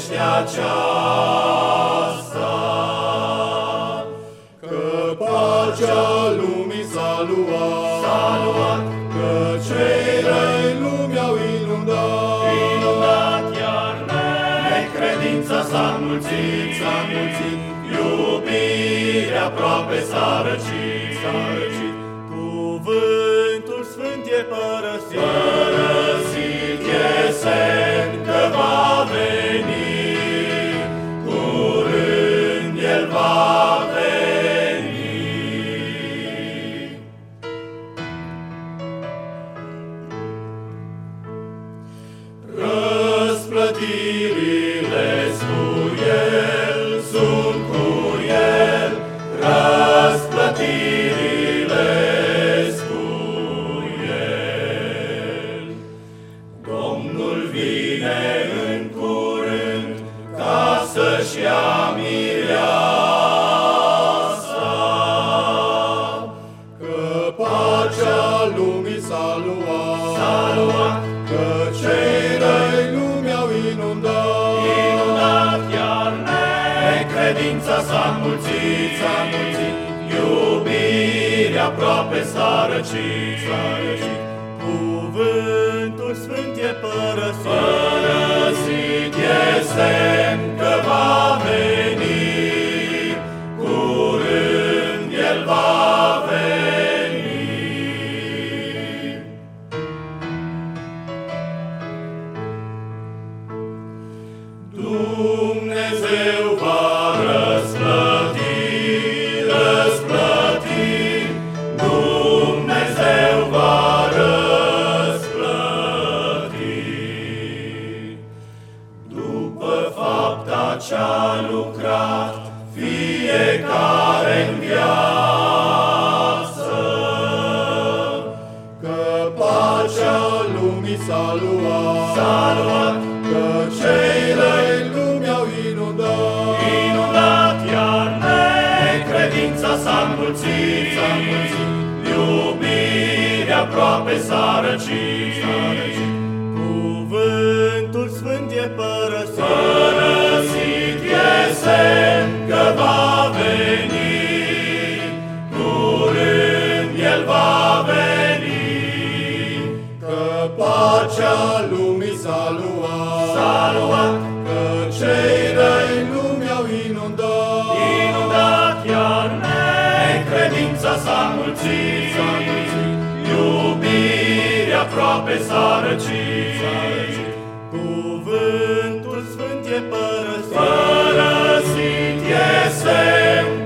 vești aceasta, că pacea lumii s-a luat, că cei răi lumii au inundat, iar necredința s-a înmulțit, iubirea aproape s-a răcit. Cuvântul Sfânt e Părăsit e semn că va veni, curând El va veni. Răsplătirile sunt cu El, răsplătirile cu El. Domnul vine în curând ca să-și ia mireasa, că pacea lumii s-a luat, că cei răi lumii au inundat, iar necredința s-a înmulțit, iubirea aproape s-a răcit. Cuvântul Sfânt e Părăsit e semn că va veni, curând El va veni. Dumnezeu va răsplăti, Dumnezeu va răsplăti. După fapta ce-a lucrat fiecare-n viață, că pacea lumii s-a luat, că cei răi lumii au inundat, iar necredința s-a înmulțit, iubirea aproape s-a răcit. Cuvântul Sfânt e Părăsit e semn că va veni, curând El va veni, că pacea lumii s-a luat, că cei răi lumii au inundat, iar necredința s-a înmulțit, iubirea aproape s-a răcit. Cuvântul Sfânt e Părăsit e semn